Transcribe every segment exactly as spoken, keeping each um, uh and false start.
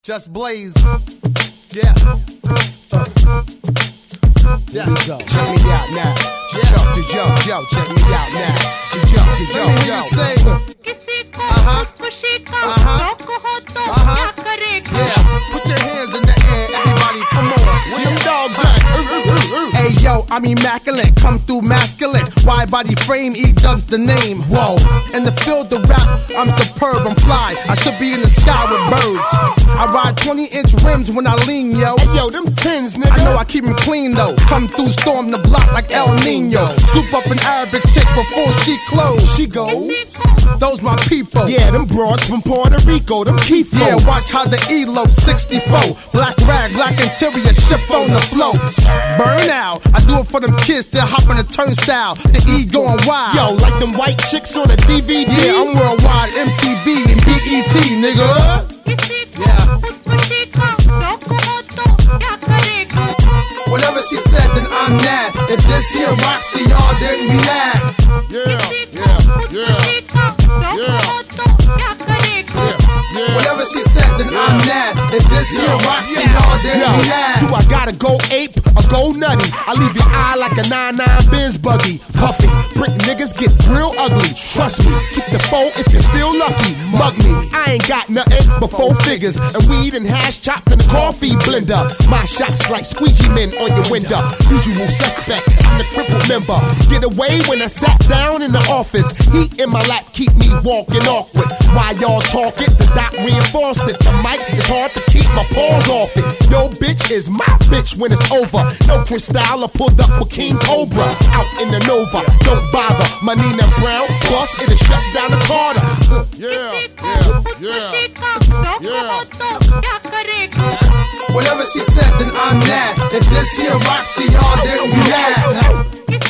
Just Blaze. Yeah. Uh. Yeah. Go. Check me out now. Yeah. Yo, yo, yo, check me out now. Yo, yo, yo, yo. Let me hear you say. Uh-huh. Uh-huh. Uh-huh. Yeah. Put your hands in the air, everybody. Come on. Where them dogs at? Hey, yo, I'm immaculate. Come through masculine. Wide body frame, E-Dub's the name. Whoa. In the field of rap, I'm superb, I'm fly. I should be in the sky with birds. I ride twenty inch rims when I lean, yo. Hey, yo, them tins, nigga. I know I keep them clean, though. Come through, storm the block like El Nino. Scoop up an Arabic chick before she close. She goes. Those my people. Yeah, them broads from Puerto Rico, them key folks. Yeah, watch how the E-Lo sixty-four. Black rag, black interior, ship on the float. Burn out. I do it for them kids that hop on the turnstile. The E going wild. Yo, like them white chicks on a D V D. Yeah, I'm worldwide, M T V and B E T, nigga. Yeah. Whatever she said, then I'm mad. If this here rocks to y'all, then we mad. Yeah, yeah, yeah, yeah. Whatever she said, then I'm mad. If this here rocks to y'all, then we mad. Do I gotta go ape or go nutty? I leave your eye like a nine nine Benz buggy. Puffy, brick niggas get real ugly. Trust me, keep the foe if you feel lucky. Mug me, I ain't got nothing but four figures and weed and hash chopped in a coffee blender. My shots like squeegee men on your window. Usual suspect, I'm the crippled member. Get away when I sat down in the office. Heat in my lap keep me walking awkward. While y'all talk it, the doc reinforce it. The mic is hard to keep my paws off it. Yo bitch is my bitch when it's over. No Cristal, I pulled up with King Cobra. Out in the Nova, don't bother. My Nina Brown, boss, it'll shut down the Carter. Yeah, yeah, yeah, yeah. Whatever she said, then I'm mad. If this here rocks to y'all, then we mad.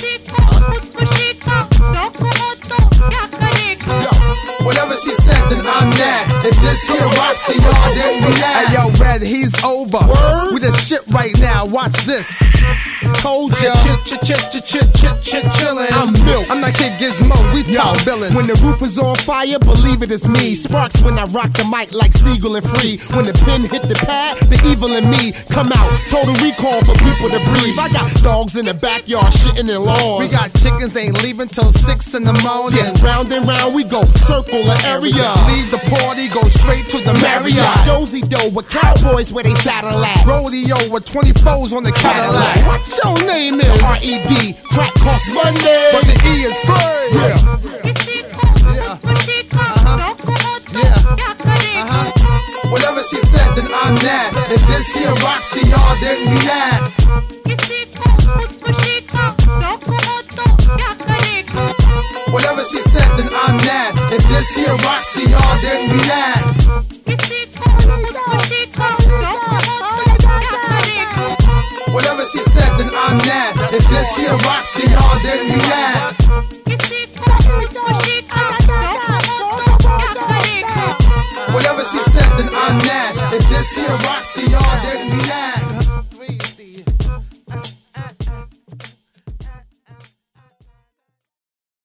Whatever she said, then I'm mad. If this here rocks to y'all, then we mad. Hey, yo, Red, he's over. Word? We the shit right now. Watch this. Told ya. Chit, chit, chit, chit, chit, chit, chillin'. I'm milk. I'm not Kid Gizmo. We top billin'. When the roof is on fire, believe it is me. Sparks when I rock the mic like Siegel and Free. When the pen hit the pad, the evil in me come out. Total recall for people to breathe. I got dogs in the backyard shitting in lawns. We got chickens ain't leaving till six in the morning. Yeah, round and round we go, circle the area. Leave the party, go straight to the Marriott. Dozy dough with cowboys where they saddle at. Rodeo with twenty-fours on the Cadillac. What your name is? R E D, crack costs Monday, but the E is free. Yeah. Yeah. Uh-huh. Yeah. Uh-huh. Whatever she said, then I'm mad. If this here rocks to y'all, then we mad. Whatever she said, then I'm mad. If this here rocks to y'all, then we mad. Whatever she said, then I'm mad. If this here rocks to y'all, then we mad. Whatever she said, then I'm mad. If this here rocks to y'all.